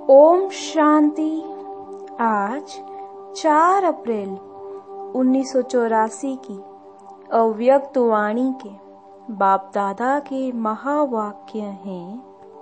ओम शांति। आज 4 अप्रैल 1984 की अव्यक्त वाणी के बाप दादा के महावाक्य हैं।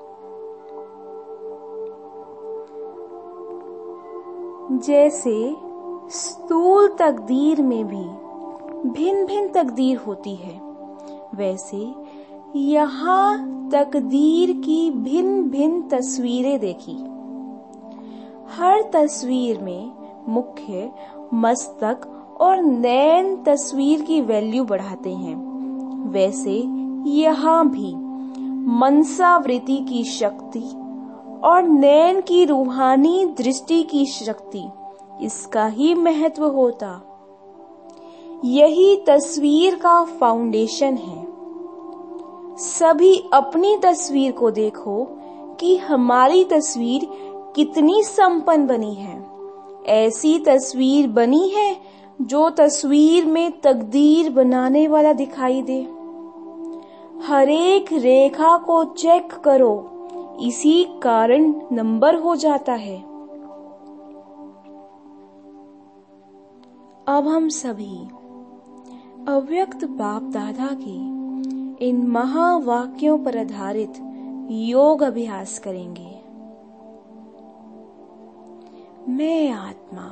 जैसे स्थूल तकदीर में भी भिन्न भिन्न तकदीर होती है, वैसे यहाँ तकदीर की भिन्न भिन्न तस्वीरें देखी। हर तस्वीर में मुख्य, मस्तक और नैन तस्वीर की वैल्यू बढ़ाते हैं। वैसे यहाँ भी मनसावृत्ति की शक्ति और नैन की रूहानी दृष्टि की शक्ति, इसका ही महत्व होता। यही तस्वीर का फाउंडेशन है। सभी अपनी तस्वीर को देखो कि हमारी तस्वीर कितनी संपन्न बनी है। ऐसी तस्वीर बनी है जो तस्वीर में तकदीर बनाने वाला दिखाई दे। हर एक रेखा को चेक करो, इसी कारण नंबर हो जाता है। अब हम सभी अव्यक्त बाप दादा के इन महावाक्यों पर आधारित योग अभ्यास करेंगे। मैं आत्मा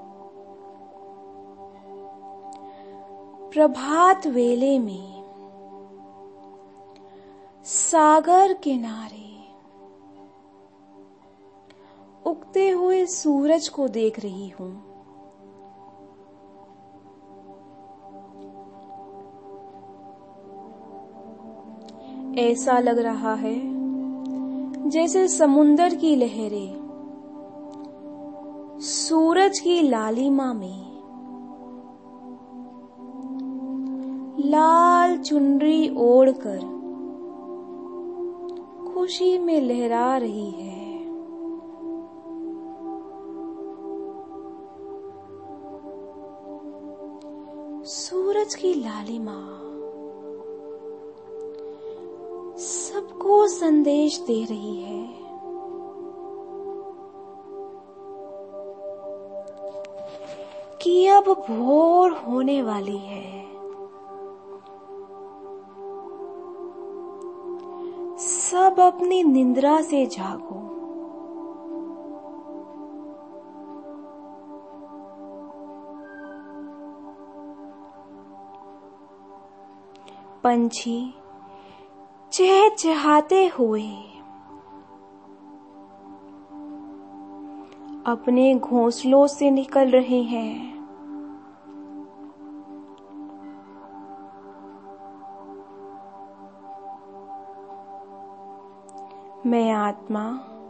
प्रभात वेले में सागर किनारे उगते हुए सूरज को देख रही हूं। ऐसा लग रहा है जैसे समुंदर की लहरें सूरज की लालिमा में लाल चुनरी ओढ़कर खुशी में लहरा रही है। सूरज की लालिमा सबको संदेश दे रही है कि अब भोर होने वाली है। सब अपनी निंद्रा से जागो। पंछी चहचहाते हुए अपने घोंसलों से निकल रहे हैं। मैं आत्मा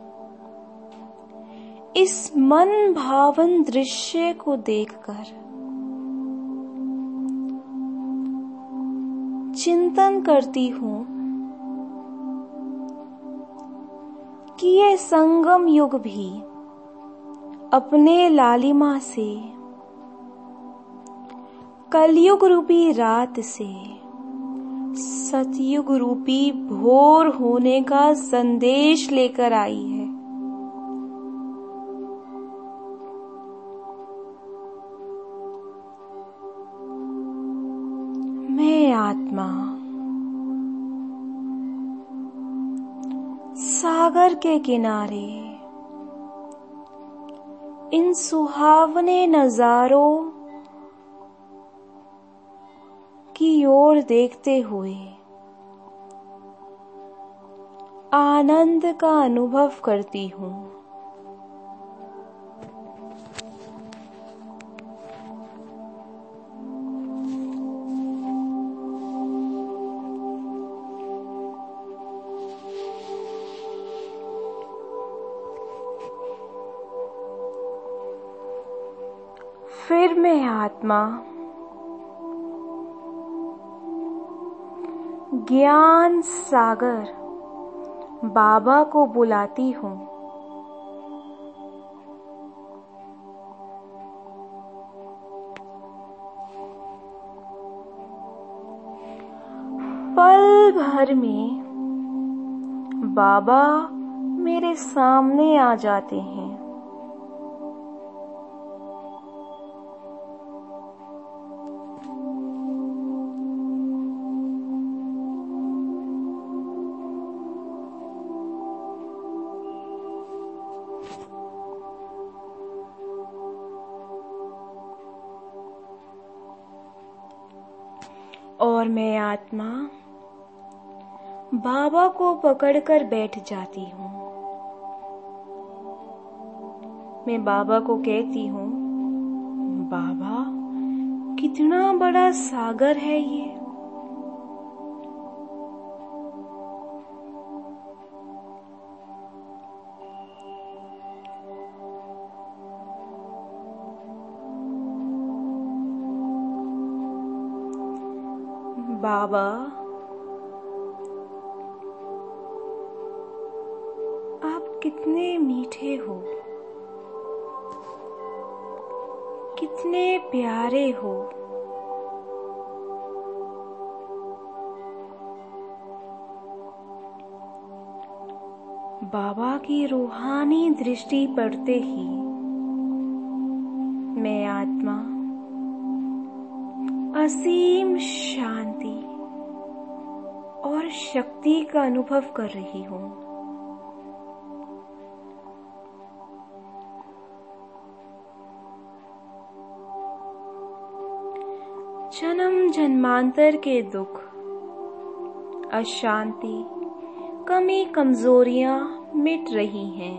इस मन भावन दृश्य को देखकर चिंतन करती हूँ कि ये संगम युग भी अपने लालिमा से कलयुग रूपी रात से सतयुग रूपी भोर होने का संदेश लेकर आई है। मैं आत्मा सागर के किनारे इन सुहावने नजारों की ओर देखते हुए आनंद का अनुभव करती हूँ। फिर मैं आत्मा ज्ञान सागर बाबा को बुलाती हूँ। पल भर में बाबा मेरे सामने आ जाते हैं। और मैं आत्मा बाबा को पकड़कर बैठ जाती हूँ। मैं बाबा को कहती हूँ, बाबा कितना बड़ा सागर है ये। बाबा आप कितने मीठे हो, कितने प्यारे हो। बाबा की रूहानी दृष्टि पड़ते ही मैं आत्मा असीम शांति और शक्ति का अनुभव कर रही हूँ। जन्म जन्मांतर के दुख, अशांति, कमी, कमजोरियां मिट रही हैं।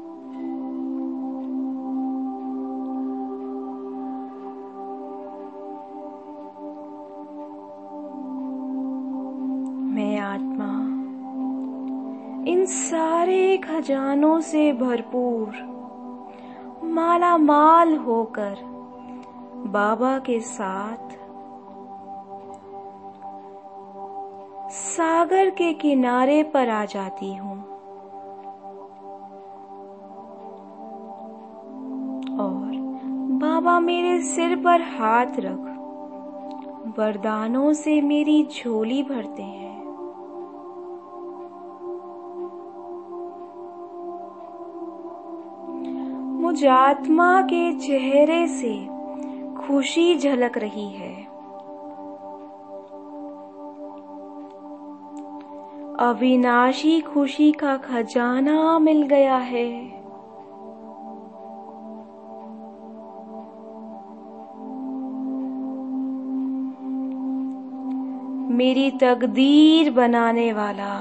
मैं आत्मा इन सारे खजानों से भरपूर माला माल होकर बाबा के साथ सागर के किनारे पर आ जाती हूँ और बाबा मेरे सिर पर हाथ रख वरदानों से मेरी झोली भरते हैं। मुझ आत्मा के चेहरे से खुशी झलक रही है। अविनाशी खुशी का खजाना मिल गया है। मेरी तकदीर बनाने वाला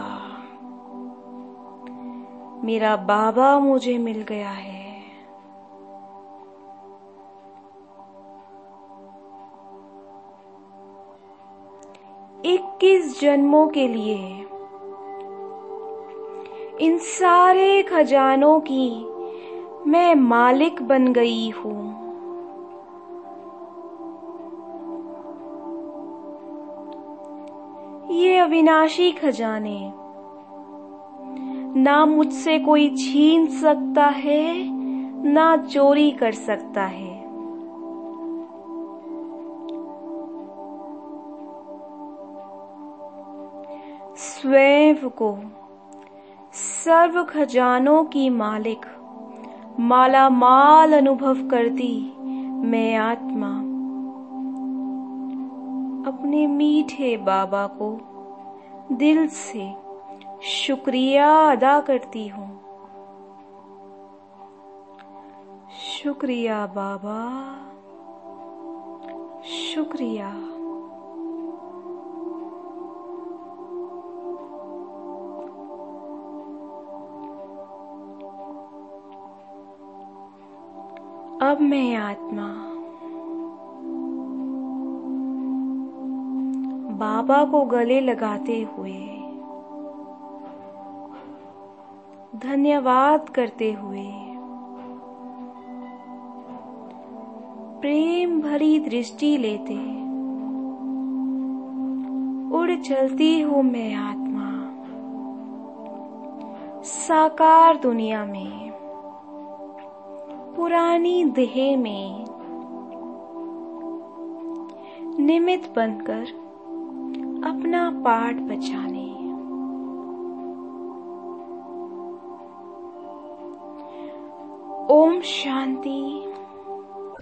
मेरा बाबा मुझे मिल गया है। 21 जन्मों के लिए इन सारे खजानों की मैं मालिक बन गई हूँ। ये अविनाशी खजाने ना मुझसे कोई छीन सकता है, ना चोरी कर सकता है। स्वयं को सर्व खजानों की मालिक माला माल अनुभव करती मैं आत्मा अपने मीठे बाबा को दिल से शुक्रिया अदा करती हूँ। शुक्रिया बाबा, शुक्रिया। अब मैं आत्मा बाबा को गले लगाते हुए, धन्यवाद करते हुए, प्रेम भरी दृष्टि लेते उड़ चलती हूँ मैं आत्मा साकार दुनिया में, पुरानी देह में निमित्त बनकर अपना पाठ बचाने। ओम शांति।